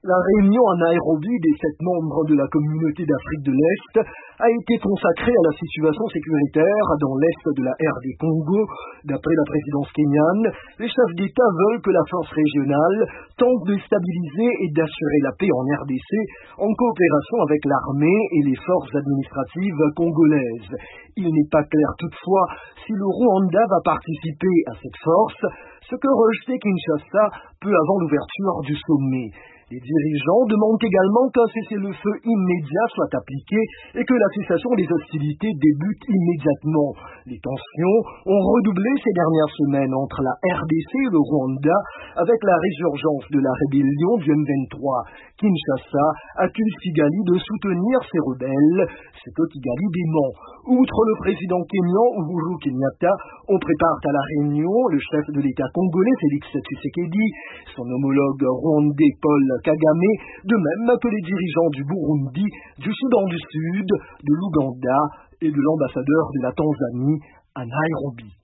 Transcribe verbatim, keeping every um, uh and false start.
La réunion à Nairobi des sept membres de la communauté d'Afrique de l'Est a été consacrée à la situation sécuritaire dans l'Est de la R D Congo. D'après la présidence kenyane, les chefs d'État veulent que la force régionale tente de stabiliser et d'assurer la paix en R D C en coopération avec l'armée et les forces administratives congolaises. Il n'est pas clair toutefois si le Rwanda va participer à cette force, ce que rejetait Kinshasa peu avant l'ouverture du sommet. Les dirigeants demandent également qu'un cessez-le-feu immédiat soit appliqué et que la cessation des hostilités débute immédiatement. Les tensions ont redoublé ces dernières semaines entre la R D C et le Rwanda avec la résurgence de la rébellion du M vingt-trois. Kinshasa accuse Kigali de soutenir ces rebelles, ce que Kigali dément. Outre le président kényan Uhuru Kenyatta, on prépare à la réunion le chef de l'État congolais Félix Tshisekedi, son homologue rwandais Paul Kagame, de même que les dirigeants du Burundi, du Soudan du Sud, de l'Ouganda et de l'ambassadeur de la Tanzanie à Nairobi.